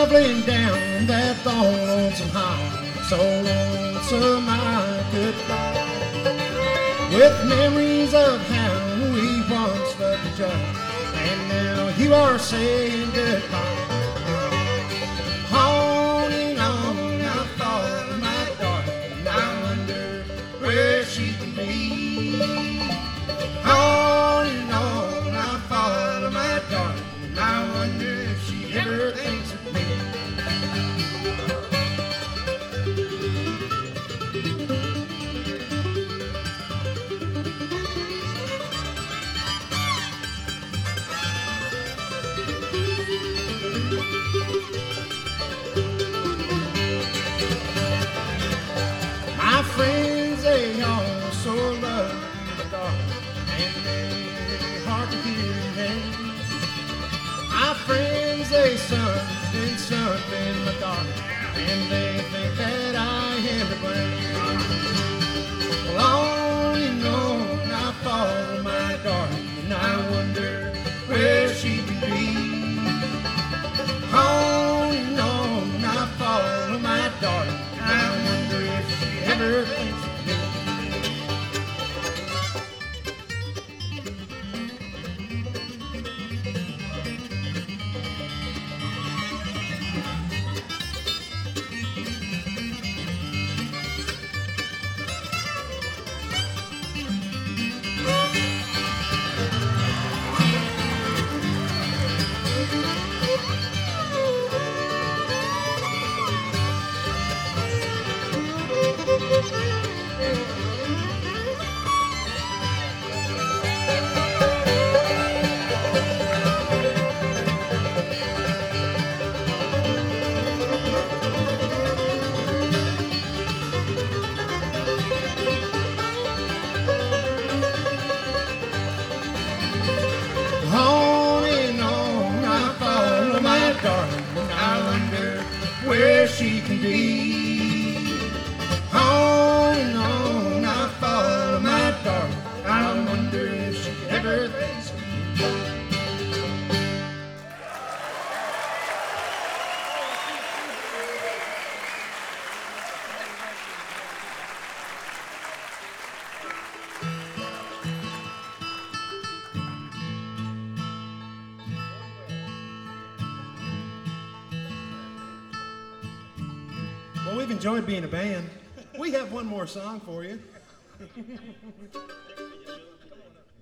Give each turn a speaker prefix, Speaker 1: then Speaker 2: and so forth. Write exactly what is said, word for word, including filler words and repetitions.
Speaker 1: traveling down that long lonesome highway, so lonesome I could fly, with memories of how we once loved each other, and now you are saying goodbye. On and on I follow my darling, and I wonder where she can be. On and on I follow my darling, and I wonder if she ever thinks of me. My friends, they all so love me, darling, and they're hard to hear them. My friends, they sunned and sunned in my darling, and they think that I am to blame. Well, on and on I follow my darling, and I wonder where she can be. On and on I follow my darling, and I wonder if she ever thinks of me. On and on I follow my darling, and I wonder where she can be. On and on I follow my darling, I wonder if she ever thinks of me. Well, we've enjoyed being a band. We have one more song for you.